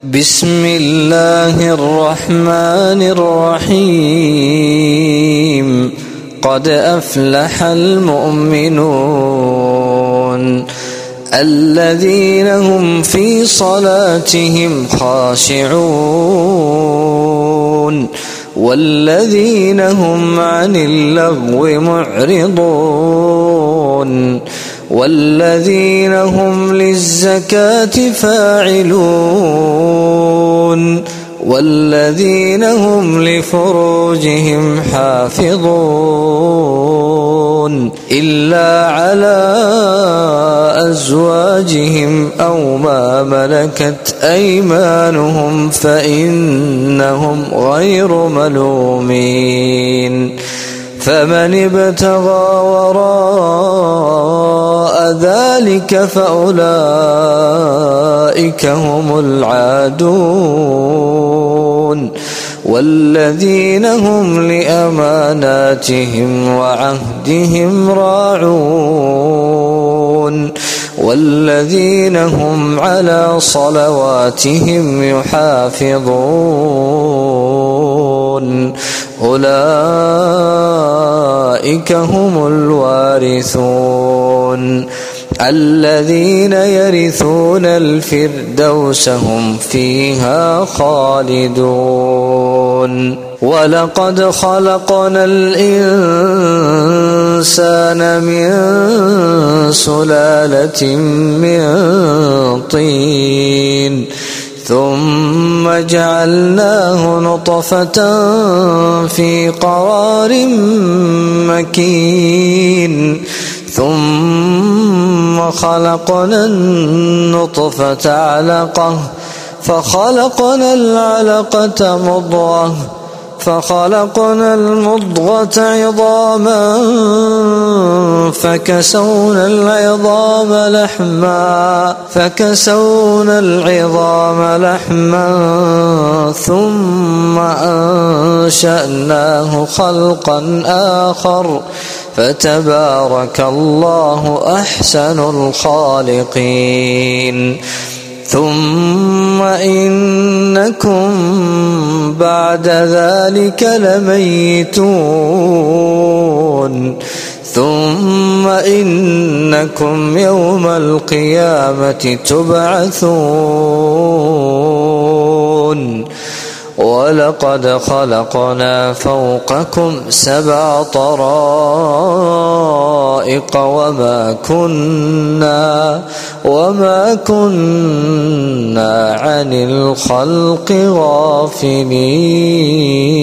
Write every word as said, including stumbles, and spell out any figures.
بسم الله الرحمن الرحيم. قد أفلح المؤمنون الذين هم في صلاتهم خاشعون والذين هم عن اللغو معرضون والذين هم للزكاة فاعلون والذين هم لفروجهم حافظون إلا على أزواجهم أو ما ملكت أيمانهم فإنهم غير ملومين. فمن ابتغى وراء ذلك فأولئك هم العادون والذين هم لأماناتهم وعهدهم راعون والذين هم على صلواتهم يحافظون أولئك هم الوارثون الذين يرثون الفردوس هم فيها خالدون. ولقد خلقنا الإنسان من سلالة من طين ثم جعلناه نطفة في قرار مكين ثم خلقنا النطفة علقة فخلقنا العلقة مضغة فخلقنا المضغة عظاما فكسونا العظام لحما فكسونا العظام لحما ثم أنشأناه خلقا آخر فتبارك الله أحسن الخالقين. ثم إنكم بعد ذلك لميتون ثم إنكم يوم القيامة تبعثون. ولقد خلقنا فوقكم سبع طرائق وما كنا وما كنا عن الخلق غافلين.